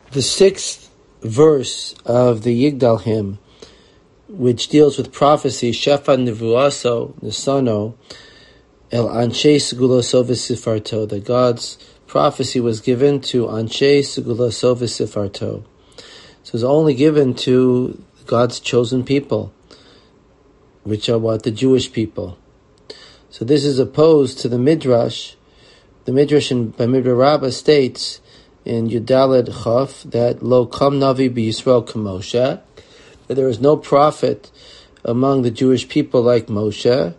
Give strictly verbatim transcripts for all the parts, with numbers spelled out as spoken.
The sixth verse of the Yigdal hymn, which deals with prophecy, Shefan Nevuaso Nisano El Anshe Segulaso V'Sifarto, that God's prophecy was given to Anshe Segulaso V'Sifarto. So it was only given to God's chosen people, which are what? The Jewish people. So this is opposed to the Midrash. The Midrash in Bamidbar Rabbah states in Yudaled Chaf that Lo Kam Navi B'Yisrael K'Moshe, that there is no prophet among the Jewish people like Moshe,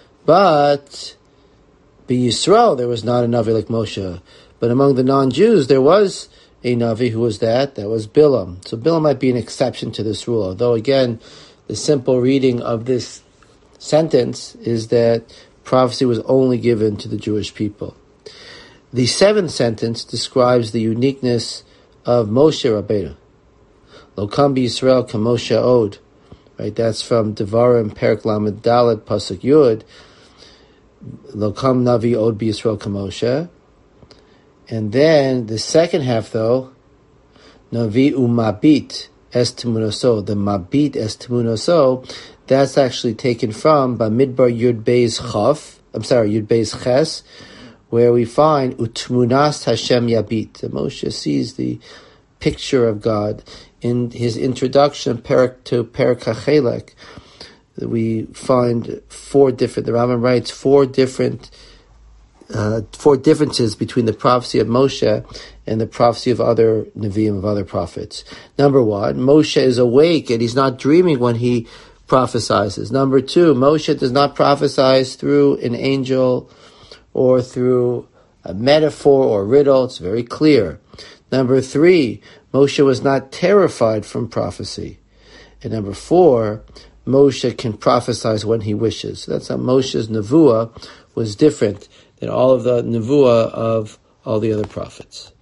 but B'Yisrael there was not a Navi like Moshe. But among the non-Jews there was a Navi. Who was that? That was Bilam. So Bilam might be an exception to this rule, although again, the simple reading of this sentence is that prophecy was only given to the Jewish people. The seventh sentence describes the uniqueness of Moshe Rabbeinu. Lo kam b'Yisrael k'Moshe od. Right, that's from Devarim Perek Lamed Dalet Pasuk Yud. Lo kam Navi od b'Yisrael k'Moshe. And then the second half, though, Navi umabit es temunoso. The mabit es temunoso, that's actually taken from Bamidbar Yud Beis Chaf. I'm sorry, Yud Beis Ches, where we find Utmunas Hashem Yabit. Moshe sees the picture of God in his introduction Perek to Perek HaChelek. We find four different. The Rambam writes four different, uh, four differences between the prophecy of Moshe and the prophecy of other Nevi'im, of other prophets. Number one, Moshe is awake and he's not dreaming when he prophesizes. Number two, Moshe does not prophesize through an angel or through a metaphor or riddle. It's very clear. Number three, Moshe was not terrified from prophecy. And number four, Moshe can prophesize when he wishes. So that's how Moshe's nevuah was different than all of the nevuah of all the other prophets.